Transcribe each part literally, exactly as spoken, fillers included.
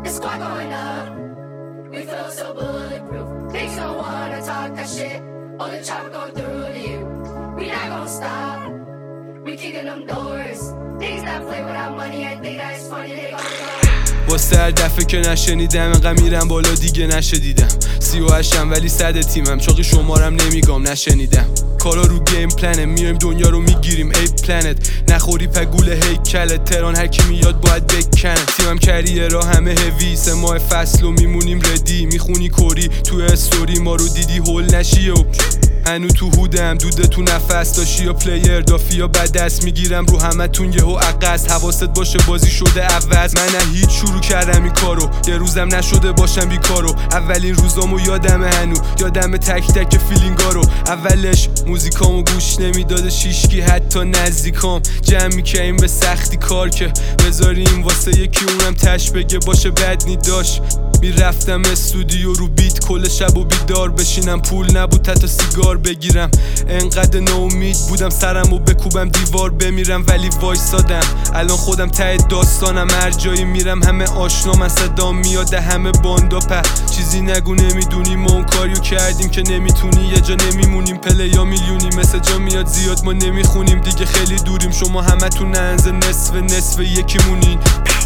The squad going up. We feel so bulletproof. Niggas don't wanna talk that shit. All the chopper go through to you. We not gonna stop. We kicking them doors. Niggas that play without money and think that it's funny. They gonna go. واسه هر دفعه که نشنیدم انقدر میرم بالا دیگه نشدیدم. سی و هشتم ولی صد تیمم، چاقی شمارم نمیگم نشنیدم. کارا رو گیم پلنه، میایم دنیا رو میگیریم ای پلنت. نخوری پگول هیکلت، تران هر کی میاد باید بکنه. تیمم کریرا همه هوی، سه ماه فصل و میمونیم ردی. میخونی کوری تو استوری، ما رو دیدی هول نشی و هنو تو هودم، دوده تو نفس داشی یا پلیر دافی یا بد دست میگیرم رو همه تون یهو عقص. حواست باشه بازی شده عوض، من نه هیچ شروع کردم این کارو، یه روزم نشده باشم بیکارو. اولین روزامو یادم هنو، یادم تک تک فیلینگارو. اولش موزیکامو گوش نمیداده شیشکی حتی نزدیکام. جمع میکنیم به سختی کار که بذاریم واسه یکی اونم تش بگه باشه بد نی داشت. میرفتم استودیو رو بیت کل شب و بیدار بشینم، پول نبود حتی سیگار بگیرم. انقدر ناامید بودم سرم و بکوبم دیوار بمیرم، ولی وایسادم. الان خودم ته داستانم، هر جایی میرم همه آشنا من، صدام میاد همه باندا. په چیزی نگو نمیدونی، ما اون کاریو کردیم که نمیتونی، یه جا نمیمونیم. پلیا میلیونی مثل جا میاد زیاد ما نمیخونیم دیگه، خیلی دوریم. شما همه تو ننزه نصف نصف یکیمونین.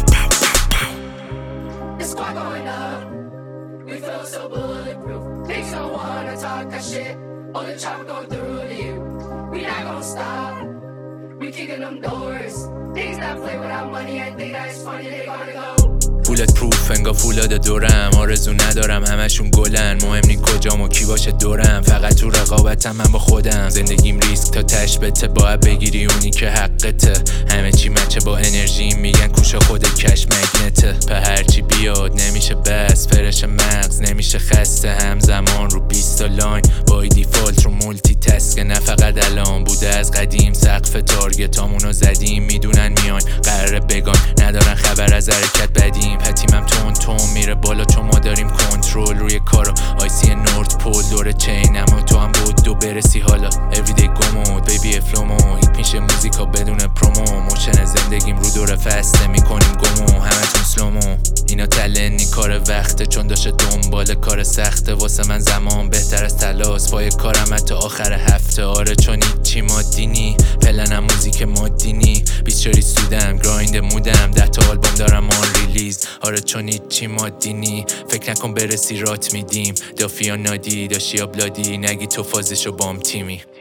The squad going up. We feel so bulletproof. Niggas don't wanna talk that shit. All the chopper go through to you. We not gonna stop. We kicking them doors. Niggas that play without money and think that it's funny. They gonna go. فولت پروف انگا فولاد دورم، آرزو ندارم همشون گلن. مهم نی کجام و کی باشه دورم، فقط تو رقابتم من با خودم. زندگیم ریسک تا تش بته، باید بگیری اونی که حقته. همه چی مچه با انرژی، میگن کوشه خودت کش مگنته. به هرچی بیاد نمیشه بس، فرش مغز نمیشه خسته. همزمان رو بیست لاین بای دیفالت رو مولتی تسک. نه فقط الان بوده از قدیم، سقف تارگتامونو زدیم. میدونن میان قراره بگان، ندارن خبر از حرکت بدیم. پتیمم تون تون میره بالا چون ما داریم کنترل روی کارو. آیسی نورد پول دور چین، اما تو هم بود دو برسی حالا. everyday گمود بیبی افلومو، هیت میشه موزیکا بدون پرومو. موشن زندگیم رو دور فسته، میکنیم گمو همتون سلومو. اینا تلنی کار وقته، چون داشته دنبال کار سخته. واسه من زمان بهتر از تلاس، پای کارم حتی آخر هفته. آره چون هیچی مادی نی، پلنم موزیک مادی نی. بیچاری سودم گرایند مودم، ده تا آلبوم دارم آن ریلیز. آره چون هیچی مادی نی، فکر نکن برسی رات میدیم. دافیا نادی داشتی یا بلادی، نگی تو فازشو بام تیمی.